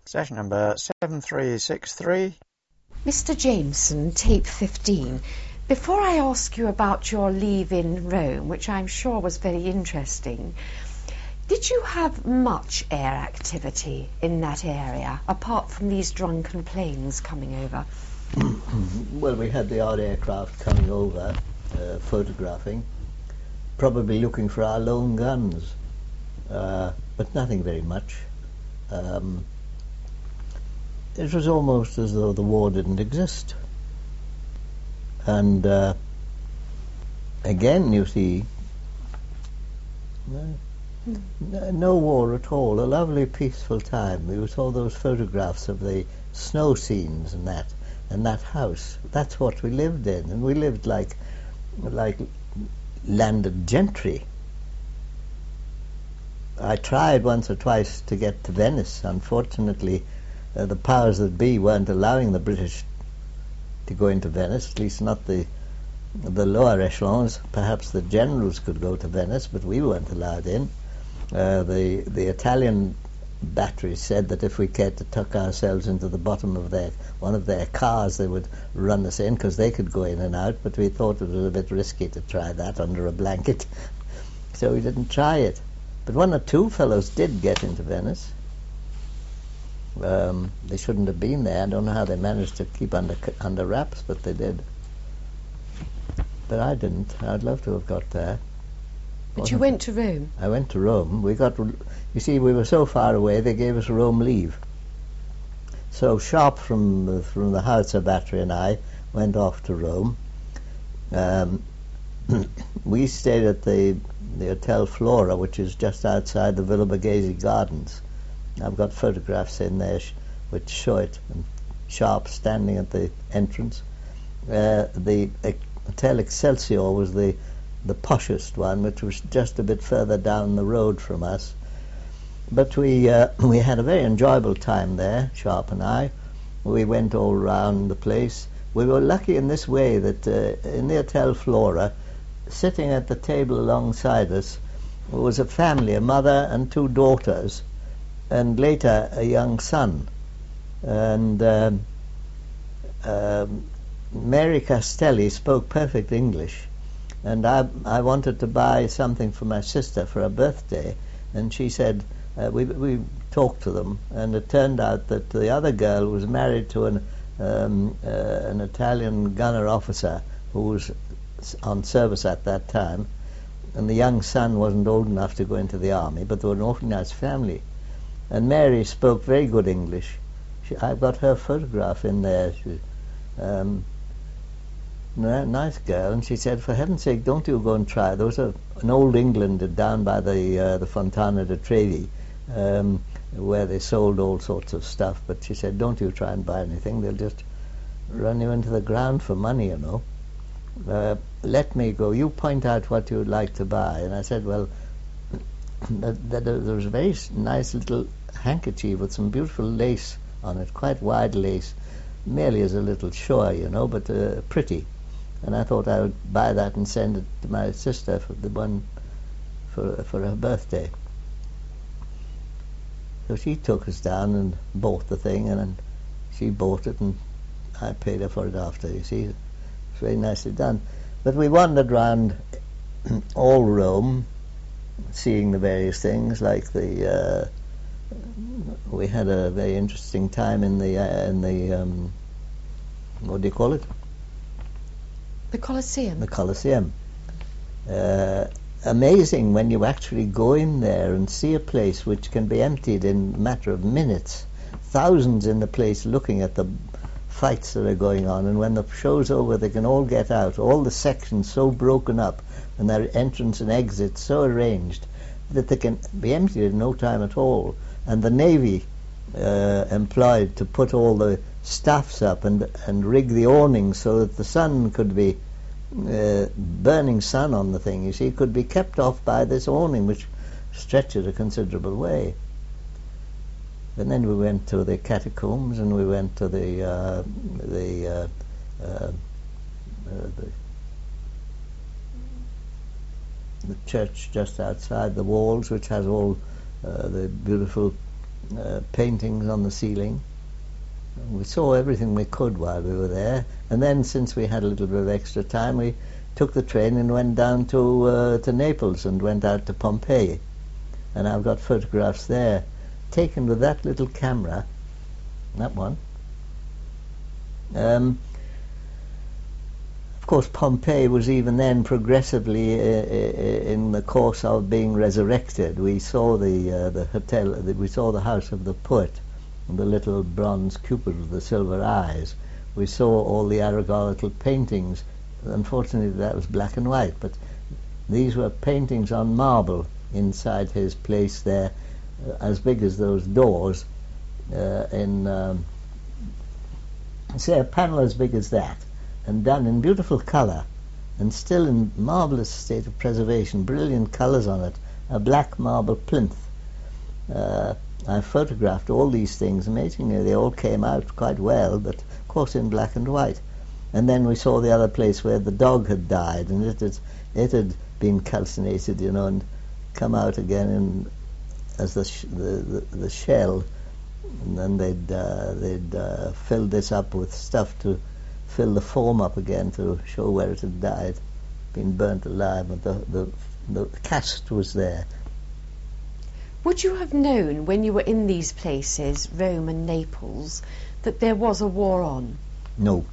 Session number 7363. Mr. Jameson, tape 15. Before I ask you about your leave in Rome, which I'm sure was very interesting, did you have much air activity in that area, apart from these drunken planes coming over? Well, we had the odd aircraft coming over, photographing, probably looking for our lone guns, but nothing very much. It was almost as though the war didn't exist. And again, you see, no war at all, a lovely peaceful time. We saw those photographs of the snow scenes and that house. That's what we lived in, and we lived like landed gentry. I tried once or twice to get to Venice. Unfortunately, the powers that be weren't allowing the British to go into Venice, at least not the lower echelons. Perhaps the generals could go to Venice, but we weren't allowed in. The Italian batteries said that if we cared to tuck ourselves into the bottom of one of their cars, they would run us in, because they could go in and out, but we thought it was a bit risky to try that under a blanket, so we didn't try it. But one or two fellows did get into Venice. They shouldn't have been there. I don't know how they managed to keep under wraps, but they did. But I didn't. I'd love to have got there. But you went to Rome? I went to Rome. You see, we were so far away, they gave us Rome leave. So Sharp from the Howitzer battery and I went off to Rome. We stayed at the Hotel Flora, which is just outside the Villa Borghese Gardens. I've got photographs in there which show it, and Sharp standing at the entrance. The Hotel Excelsior was the poshest one, which was just a bit further down the road from us. But we had a very enjoyable time there, Sharp and I. We went all around the place. We were lucky in this way that in the Hotel Flora, sitting at the table alongside us, was a family, a mother and two daughters, and later a young son. And Mary Castelli spoke perfect English, and I wanted to buy something for my sister for her birthday, and she said, we talked to them, and it turned out that the other girl was married to an Italian gunner officer who was on service at that time, and the young son wasn't old enough to go into the army, but they were an awfully nice family. And Mary spoke very good English. I've got her photograph in there. She, nice girl. And she said, for heaven's sake, don't you go and try. There was an old England down by the Fontana di Trevi, where they sold all sorts of stuff. But she said, don't you try and buy anything. They'll just run you into the ground for money, you know. Let me go. You point out what you'd like to buy. And I said, well, there was a very nice little handkerchief with some beautiful lace on it, quite wide lace, merely as a little show, you know, but pretty. And I thought I would buy that and send it to my sister for the one for her birthday. So she took us down and bought the thing, and she bought it, and I paid her for it after, you see. It's very nicely done. But we wandered round all Rome, seeing the various things, like we had a very interesting time in the what do you call it? The Colosseum. The Colosseum. Amazing when you actually go in there and see a place which can be emptied in a matter of minutes. Thousands in the place looking at the fights that are going on, and when the show's over they can all get out, all the sections so broken up and their entrance and exit so arranged that they can be emptied in no time at all. And the Navy employed to put all the staffs up and rig the awnings so that the sun could be burning sun on the thing, you see, could be kept off by this awning which stretches a considerable way. And then we went to the catacombs, and we went to the church just outside the walls, which has all the beautiful paintings on the ceiling. We saw everything we could while we were there, and then since we had a little bit of extra time, we took the train and went down to Naples and went out to Pompeii. And I've got photographs there taken with that little camera, that one. Of course, Pompeii was even then progressively in the course of being resurrected. We saw the hotel, we saw the house of the poet, and the little bronze cupid with the silver eyes. We saw all the Aragorical paintings. Unfortunately, that was black and white, but these were paintings on marble inside his place there, as big as those doors, say a panel as big as that, and done in beautiful colour, and still in marvellous state of preservation, brilliant colours on it, a black marble plinth. I photographed all these things. Amazingly, they all came out quite well, but of course in black and white. And then we saw the other place where the dog had died, and it had been calcinated, you know, and come out again as the shell. And then they'd filled this up with stuff to fill the form up again to show where it had died, been burnt alive, but the cast was there. Would you have known when you were in these places, Rome and Naples, that there was a war on? No.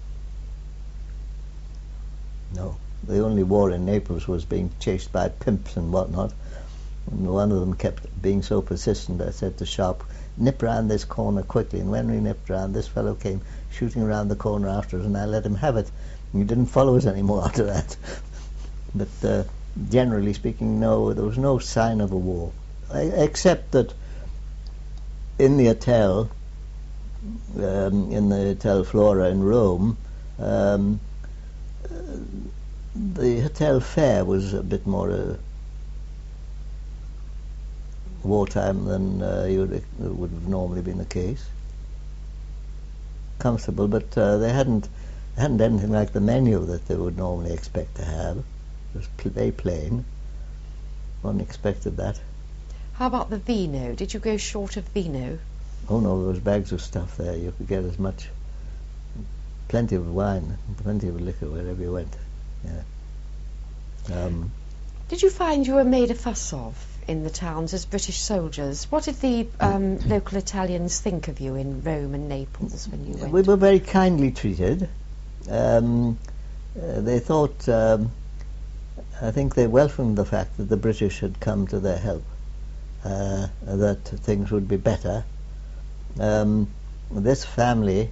No. The only war in Naples was being chased by pimps and whatnot. And one of them kept being so persistent, I said to Sharp, nip round this corner quickly. And when we nipped round, this fellow came shooting around the corner after us, and I let him have it. And he didn't follow us anymore after that. But generally speaking, no, there was no sign of a war. Except that in the hotel, in the Hotel Flora in Rome, the hotel fare was a bit more wartime than would have normally been the case. Comfortable, but they hadn't anything like the menu that they would normally expect to have. It was very plain. One expected that. How about the vino? Did you go short of vino? Oh no, there was bags of stuff there. You could get as much, plenty of wine, plenty of liquor wherever you went. Yeah. Did you find you were made a fuss of in the towns as British soldiers? What did the local Italians think of you in Rome and Naples when you went? We were very kindly treated. They thought, I think they welcomed the fact that the British had come to their help, that things would be better. This family,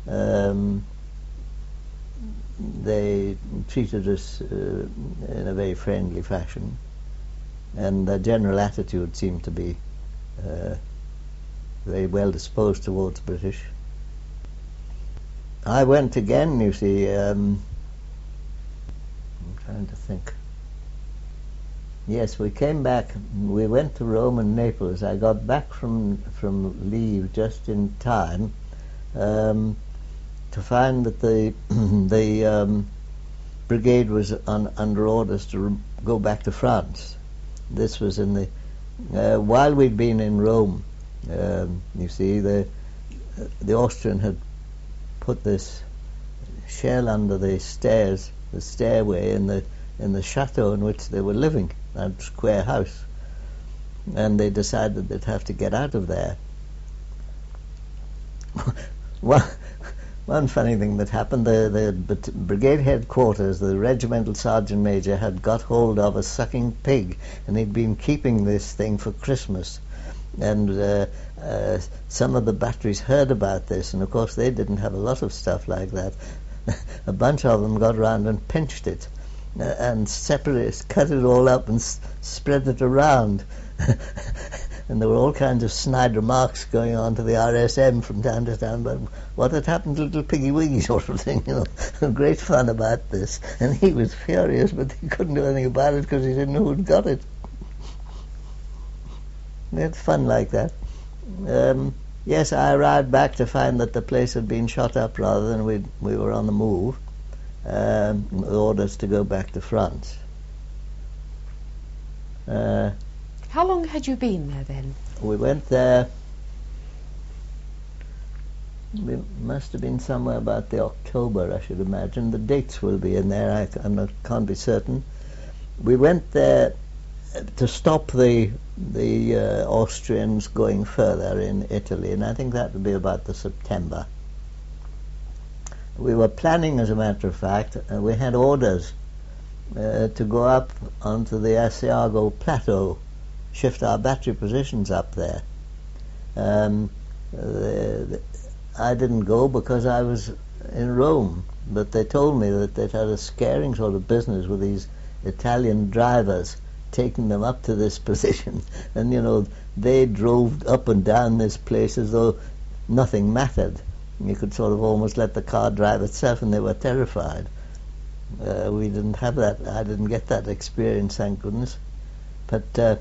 they treated us in a very friendly fashion, and their general attitude seemed to be very well disposed towards British. I went again, you see, I'm trying to think. Yes, we came back, we went to Rome and Naples. I got back from leave just in time to find that the brigade was under orders to go back to France. This was in the while we'd been in Rome. You see, the Austrian had put this shell under the stairs, the stairway in the chateau in which they were living, that square house, and they decided they'd have to get out of there. One funny thing that happened, the brigade headquarters, the regimental sergeant major had got hold of a sucking pig, and he'd been keeping this thing for Christmas. And some of the batteries heard about this, and of course they didn't have a lot of stuff like that. A bunch of them got round and pinched it, and cut it all up and spread it around. And there were all kinds of snide remarks going on to the RSM from time to time about what had happened to little Piggy Wiggy sort of thing, you know. Great fun about this. And he was furious, but he couldn't do anything about it because he didn't know who'd got it. We had fun like that. Yes, I arrived back to find that the place had been shot up rather than we were on the move, with orders to go back to France. How long had you been there then? We went there We must have been somewhere about the October, I should imagine. The dates will be in there. I can't be certain. We went there to stop the Austrians going further in Italy, and I think that would be about the September. We were planning, as a matter of fact, we had orders to go up onto the Asiago Plateau, shift our battery positions up there. I didn't go because I was in Rome, but they told me that they'd had a scaring sort of business with these Italian drivers taking them up to this position, and they drove up and down this place as though nothing mattered. You could sort of almost let the car drive itself, and they were terrified. We didn't have that. I didn't get that experience, thank goodness. But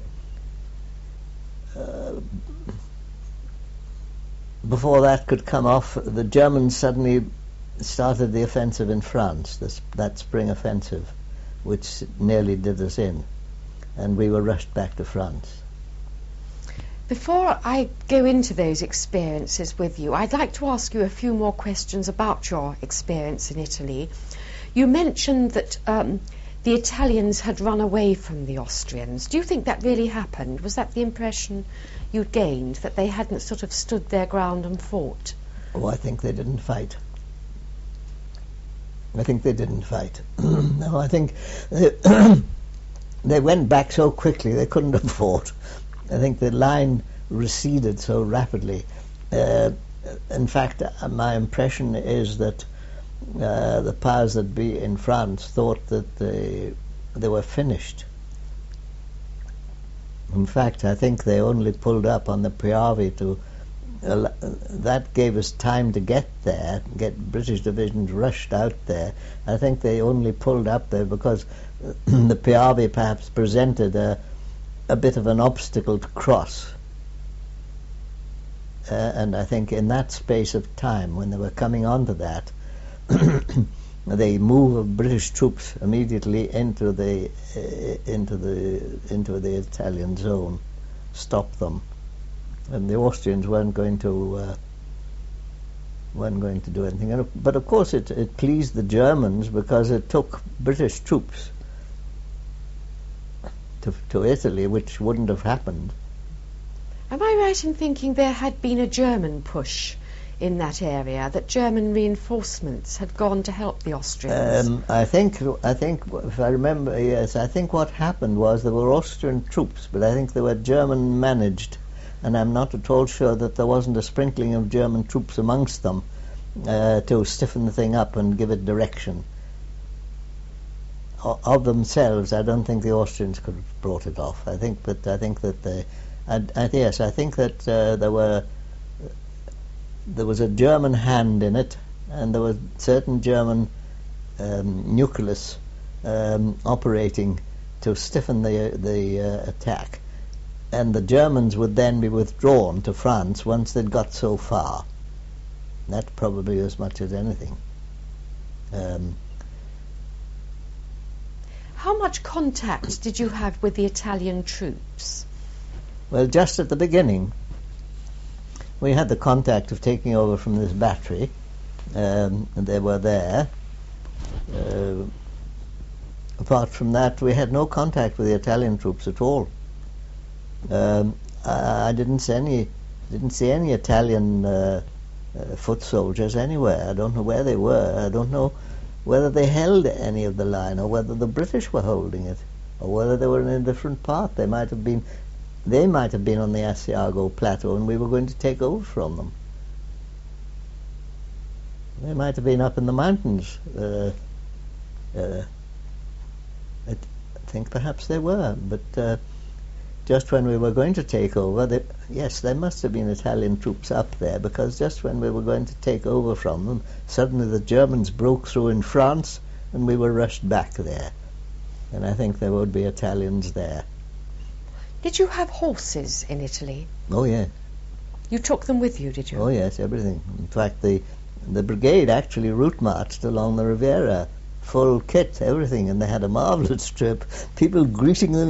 before that could come off, the Germans suddenly started the offensive in France, that spring offensive, which nearly did us in, and we were rushed back to France. Before I go into those experiences with you, I'd like to ask you a few more questions about your experience in Italy. You mentioned that the Italians had run away from the Austrians. Do you think that really happened? Was that the impression you gained, that they hadn't sort of stood their ground and fought? Oh, I think they didn't fight. No, I think they went back so quickly they couldn't have fought. I think the line receded so rapidly. In fact, my impression is that the powers that be in France thought that they were finished. In fact, I think they only pulled up on the Piave that gave us time to get there, get British divisions rushed out there. I think they only pulled up there because the Piave perhaps presented a bit of an obstacle to cross. And I think in that space of time, when they were coming onto that, the move of British troops immediately into the Italian zone stopped them, and the Austrians weren't going to do anything. But of course, it pleased the Germans because it took British troops to Italy, which wouldn't have happened. Am I right in thinking there had been a German push in that area, that German reinforcements had gone to help the Austrians? I think if I remember, yes, I think what happened was there were Austrian troops, but I think they were German managed, and I'm not at all sure that there wasn't a sprinkling of German troops amongst them to stiffen the thing up and give it direction. Of themselves, I don't think the Austrians could have brought it off. I think that there was a German hand in it, and there was certain German nucleus operating to stiffen the attack, and the Germans would then be withdrawn to France once they'd got so far. That probably as much as anything. How much contact did you have with the Italian troops? Well, just at the beginning, we had the contact of taking over from this battery, and they were there. Apart from that, we had no contact with the Italian troops at all. I didn't see any Italian foot soldiers anywhere. I don't know where they were. I don't know whether they held any of the line, or whether the British were holding it, or whether they were in a different part. They might have been on the Asiago Plateau, and we were going to take over from them. They might have been up in the mountains. I think perhaps they were, but just when we were going to take over, yes, there must have been Italian troops up there, because just when we were going to take over from them, suddenly the Germans broke through in France, and we were rushed back there. And I think there would be Italians there. Did you have horses in Italy? Oh, yeah. You took them with you, did you? Oh, yes, everything. In fact, the brigade actually route marched along the Riviera, full kit, everything, and they had a marvellous trip. People greeting them,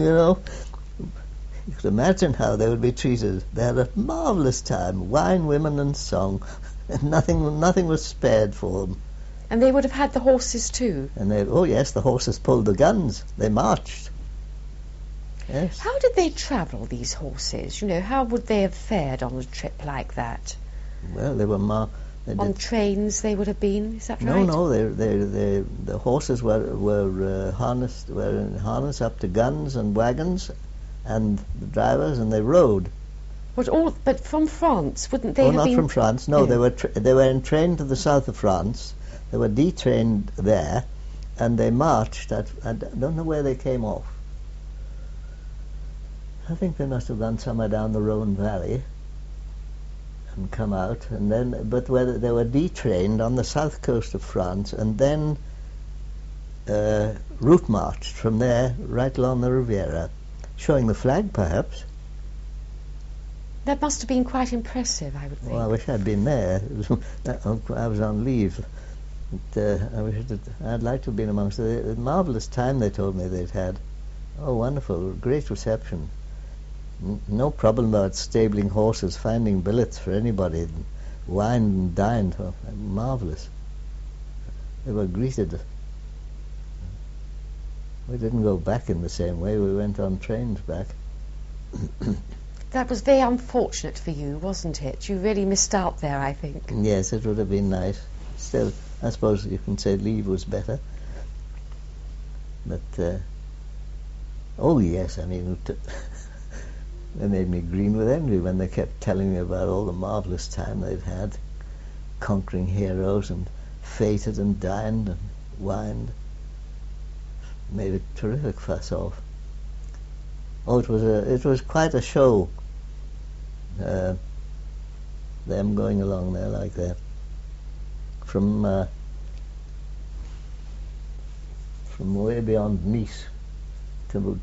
You could imagine how they would be treated. They had a marvellous time, wine, women, and song. Nothing was spared for them. And they would have had the horses too? And oh yes, the horses pulled the guns. They marched. Yes. How did they travel, these horses? You know, how would they have fared on a trip like that? Well, they were on trains they would have been, is that right? No, the horses were harnessed, were in harness up to guns and wagons, and the drivers, and they rode. But from France, wouldn't they have not been? From France. No, they were entrained to the south of France. They were detrained there, and they marched. I don't know where they came off. I think they must have gone somewhere down the Rhone Valley and come out, and then, but where they were detrained on the south coast of France, and then route marched from there right along the Riviera, showing the flag, perhaps. That must have been quite impressive, I would think. Well, I wish I'd been there. I was on leave. But, I'd like to have been amongst the marvellous time they told me they'd had. Oh, wonderful, great reception. No problem about stabling horses, finding billets for anybody, wined and dined. Oh, marvellous. They were greeted. We didn't go back in the same way. We went on trains back. That was very unfortunate for you, wasn't it? You really missed out there, I think. Yes, it would have been nice. Still, I suppose you can say leave was better. But, oh yes, I mean, they made me green with envy when they kept telling me about all the marvellous time they'd had, conquering heroes and fated and dined and wined. Made a terrific fuss of. Oh, it was quite a show. Them going along there like that, from way beyond Nice to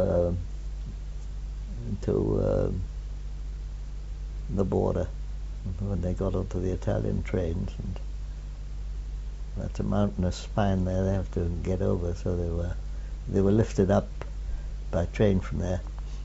the border when they got onto the Italian trains, and that's a mountainous spine there they have to get over, so they were lifted up by train from there.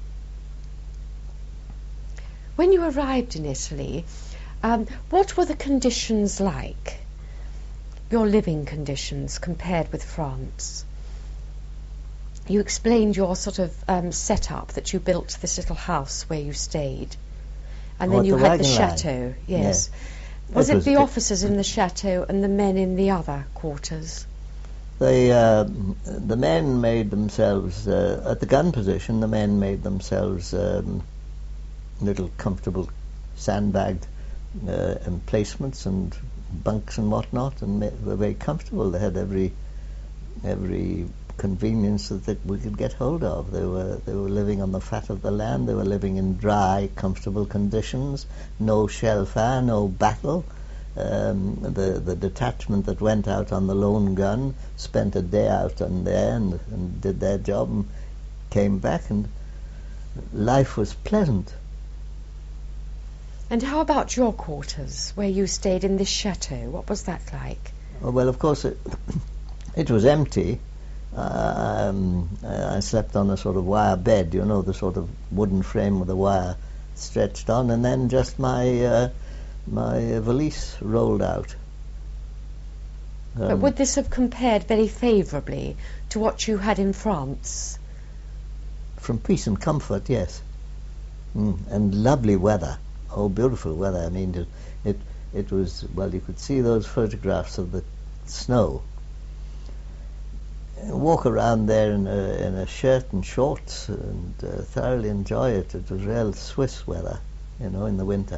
When you arrived in Italy, what were the conditions like? Your living conditions compared with France? You explained your sort of setup, that you built this little house where you stayed, and then you had the chateau. Yes. Yeah. Was it the officers in the chateau and the men in the other quarters? The men made themselves at the gun position. The men made themselves little comfortable sandbagged emplacements and bunks and whatnot, and were very comfortable. They had every convenience that we could get hold of. They were living on the fat of the land. They were living in dry, comfortable conditions. No shell fire, no battle. The detachment that went out on the lone gun spent a day out on there and did their job and came back, and life was pleasant. And how about your quarters, where you stayed in this chateau? What was that like? Oh, well, of course, it was empty. I slept on a sort of wire bed, you know, the sort of wooden frame with a wire stretched on, and then just my valise rolled out. But would this have compared very favourably to what you had in France? From peace and comfort, yes. And lovely weather. Oh, beautiful weather. I mean, it was, well, you could see those photographs of the snow. Walk around there in a shirt and shorts and thoroughly enjoy it. It was real Swiss weather, you know, in the winter.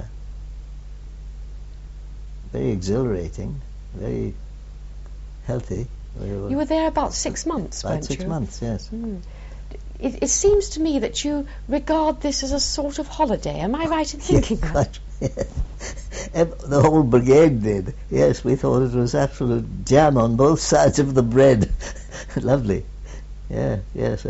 Very exhilarating, very healthy. You were there about 6 months, weren't you? About 6 months, yes. It seems to me that you regard this as a sort of holiday. Am I right in thinking that? The whole brigade did. Yes, we thought it was absolute jam on both sides of the bread. Lovely. Yeah, yes.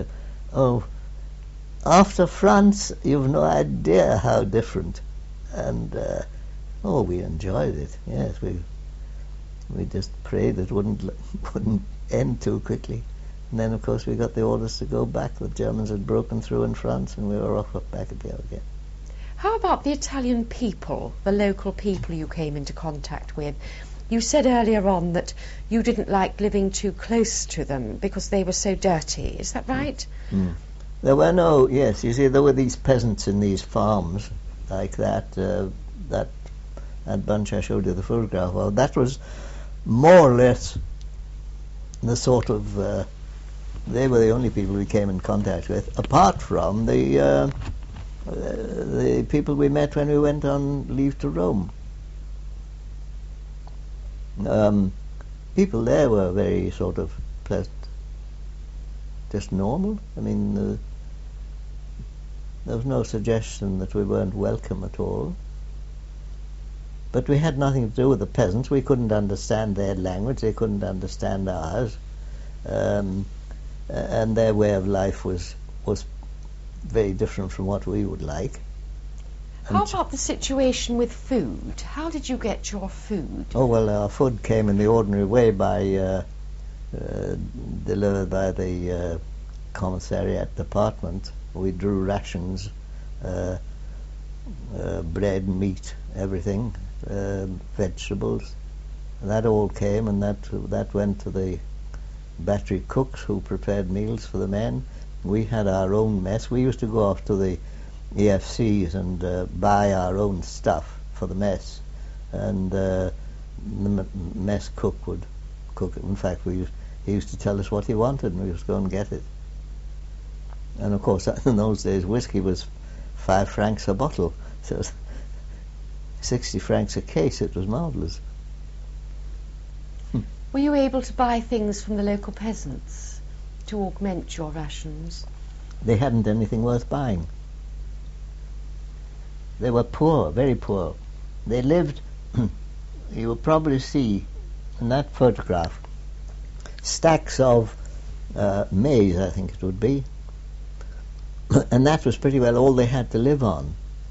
After France, you've no idea how different. And we enjoyed it. Yes, we just prayed it wouldn't end too quickly. And then, of course, we got the orders to go back. The Germans had broken through in France, and we were off back again. How about the Italian people, the local people you came into contact with? You said earlier on that you didn't like living too close to them because they were so dirty. Is that right? Mm. There were no, yes, you see, there were these peasants in these farms like that, that bunch I showed you the photograph of. That was more or less the sort of, they were the only people we came in contact with, apart from the people we met when we went on leave to Rome. People there were very sort of pleasant, just normal. I mean, there was no suggestion that we weren't welcome at all. But we had nothing to do with the peasants. We couldn't understand their language. They couldn't understand ours. And their way of life was very different from what we would like. How about the situation with food? How did you get your food? Oh, well, our food came in the ordinary way by delivered by the commissariat department. We drew rations, bread, meat, everything, vegetables. And that all came, and that went to the battery cooks who prepared meals for the men. We had our own mess. We used to go off to the EFCs and buy our own stuff for the mess, and the mess cook would cook it. In fact, he used to tell us what he wanted, and we used to go and get it. And of course, in those days, whiskey was 5 francs a bottle, so 60 francs a case. It was marvellous. Were you able to buy things from the local peasants to augment your rations? They hadn't anything worth buying. They were poor, very poor. They lived, you will probably see in that photograph, stacks of maize, I think it would be. And that was pretty well all they had to live on.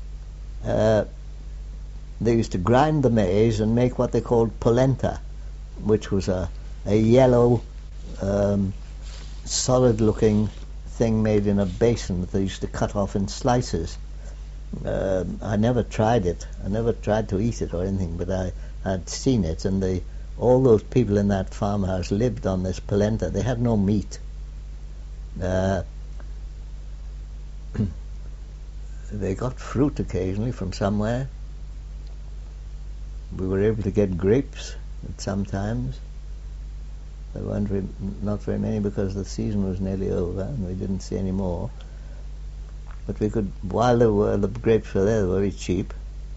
They used to grind the maize and make what they called polenta, which was a yellow, solid-looking thing made in a basin that they used to cut off in slices. I never tried it. I never tried to eat it or anything, but I had seen it, and all those people in that farmhouse lived on this polenta. They had no meat. They got fruit occasionally from somewhere. We were able to get grapes sometimes. There weren't not very many because the season was nearly over and we didn't see any more. But we could, while the grapes were there, they were very cheap.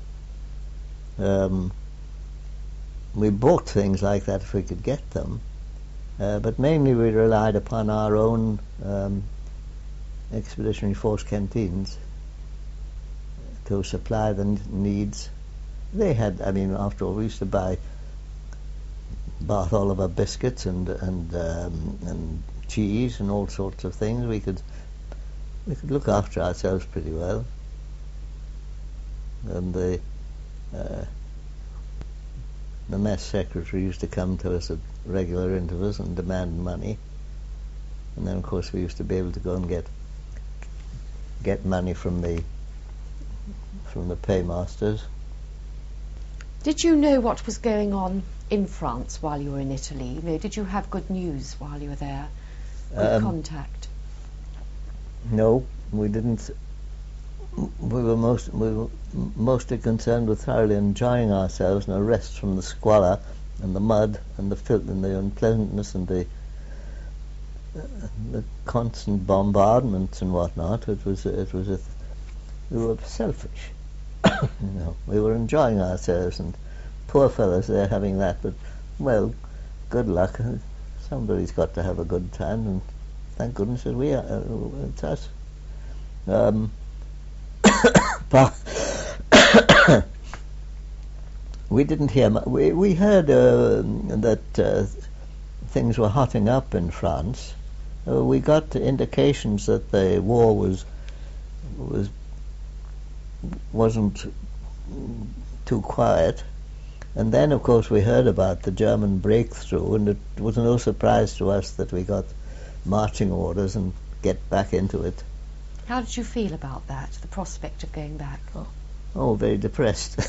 We bought things like that if we could get them, but mainly we relied upon our own expeditionary force canteens to supply the needs. They had, I mean, after all, we used to buy Bath Oliver biscuits and cheese and all sorts of things. We could look after ourselves pretty well. And the mess secretary used to come to us at regular intervals and demand money. And then, of course, we used to be able to go and get money from the paymasters. Did you know what was going on in France while you were in Italy? You know, did you have good news while you were there? Good contact? No, we didn't. We were mostly concerned with thoroughly enjoying ourselves and a rest from the squalor and the mud and the filth and the unpleasantness and the constant bombardments and whatnot. We were selfish. You know, we were enjoying ourselves, and poor fellows, they're having that. But well, good luck. Somebody's got to have a good time, and thank goodness that we are. It's us. We didn't hear. We heard that things were hotting up in France. We got indications that the war wasn't too quiet, and then of course we heard about the German breakthrough, and it was no surprise to us that we got marching orders and get back into it. How did you feel about that, the prospect of going back? Oh, Oh, very depressed.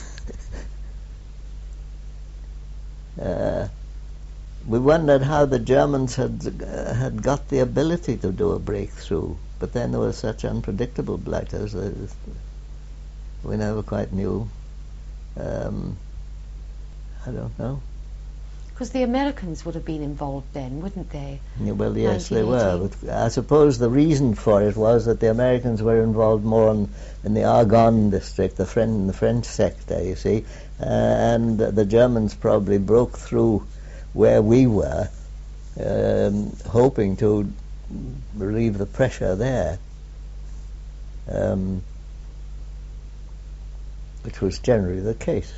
We wondered how the Germans had got the ability to do a breakthrough, but then there was such unpredictable blackouts that we never quite knew. I don't know. Because the Americans would have been involved then, wouldn't they? Yeah, well, yes, they 1918. were. But I suppose the reason for it was that the Americans were involved more in the Argonne district, the French sector, you see, and the Germans probably broke through where we were, hoping to relieve the pressure there, which was generally the case.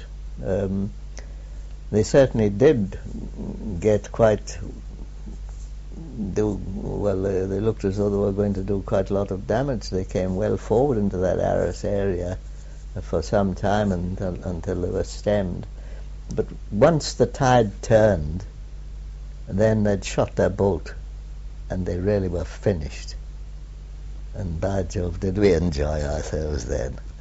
They certainly did get quite they looked as though they were going to do quite a lot of damage. They came well forward into that Arras area for some time until they were stemmed. But once the tide turned, then they'd shot their bolt, and they really were finished. And by Jove, did we enjoy ourselves then.